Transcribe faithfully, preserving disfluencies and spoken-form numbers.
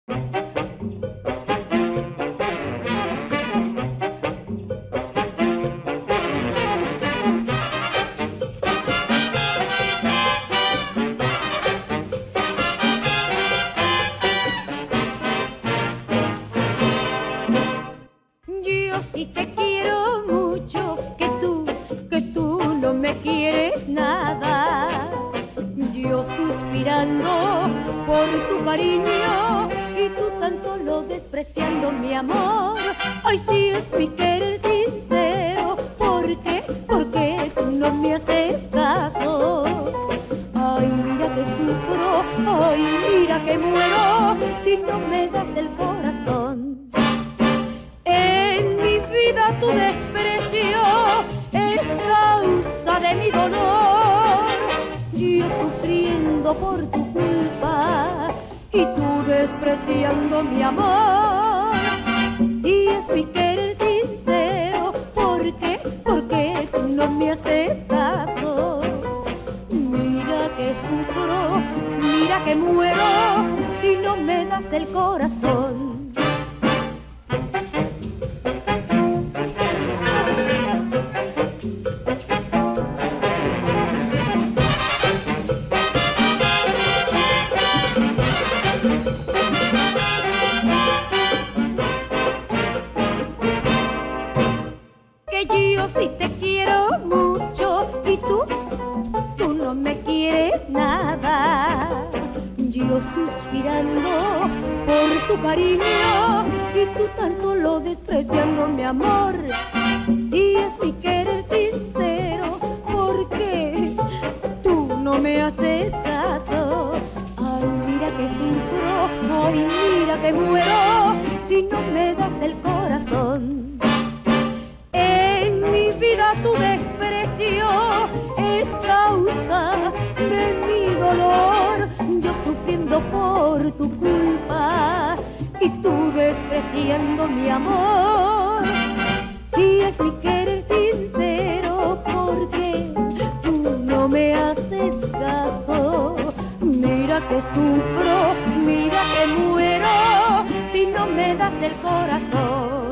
Yo sí te quiero mucho, que tú, que tú no me quieres nada. Yo suspirando por tu cariño y tú tan solo despreciando mi amor. Hoy sí es mi querer sincero, ¿por qué? Porque tú no me haces caso. Ay, mira que sufro, ay, mira que muero si no me das el corazón. En mi vida tu desprecio es causa de mi dolor. Yo sufriendo por tu culpa y tú despreciando mi amor. Si es mi querer sincero, ¿por qué? ¿Por qué tú no me haces caso? Mira que sufro, mira que muero si no me das el corazón. Que yo sí te quiero mucho y tú, tú no me quieres nada. Yo suspirando por tu cariño y tú tan solo despreciando mi amor. Si es mi querer sincero, ¿por qué tú no me haces caso? Ay, mira que sufro, ay, mira que muero si no me das el corazón. En mi vida tu desprecio es causa de mi dolor. Yo sufriendo por tu culpa y tú despreciando mi amor. Si es mi querer sincero, ¿por qué tú no me haces caso? Mira que sufro, mira que muero si no me das el corazón.